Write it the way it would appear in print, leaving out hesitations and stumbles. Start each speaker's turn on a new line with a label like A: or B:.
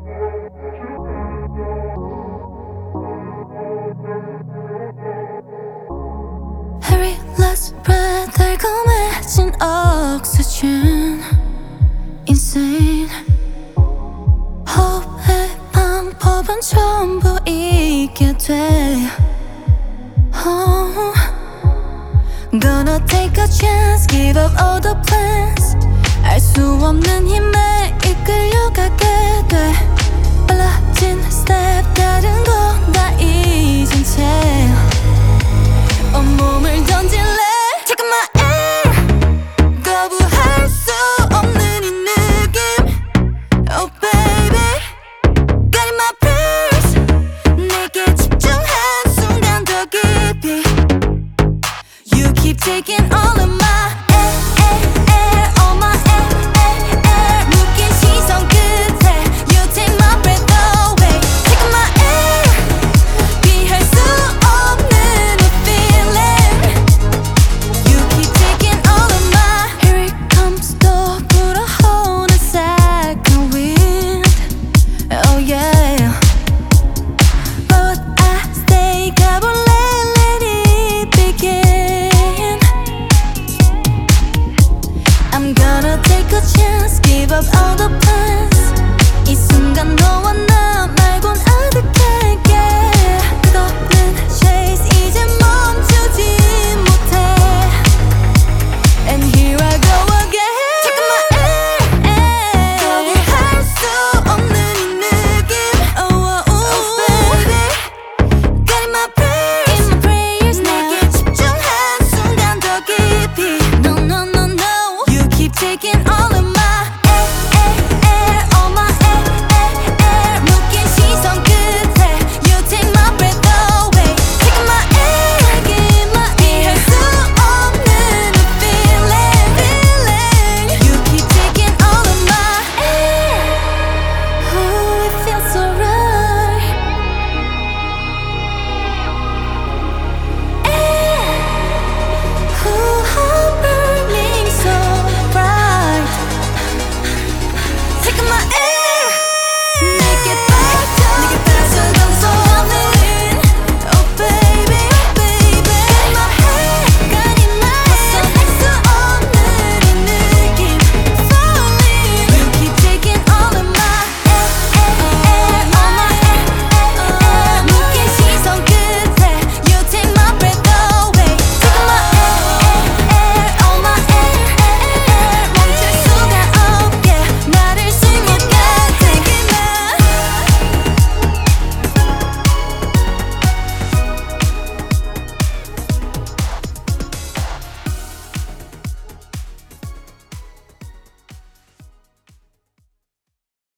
A: Harry last breath 달콤해진 oxygen Insane 호흡의 방법은 전부 잊게 돼 Gonna take a chance, give up all the plans 알 수 없는 힘에 이끌려가게 돼 빨라진 스텝 다른 건 다 잊은 채 온몸을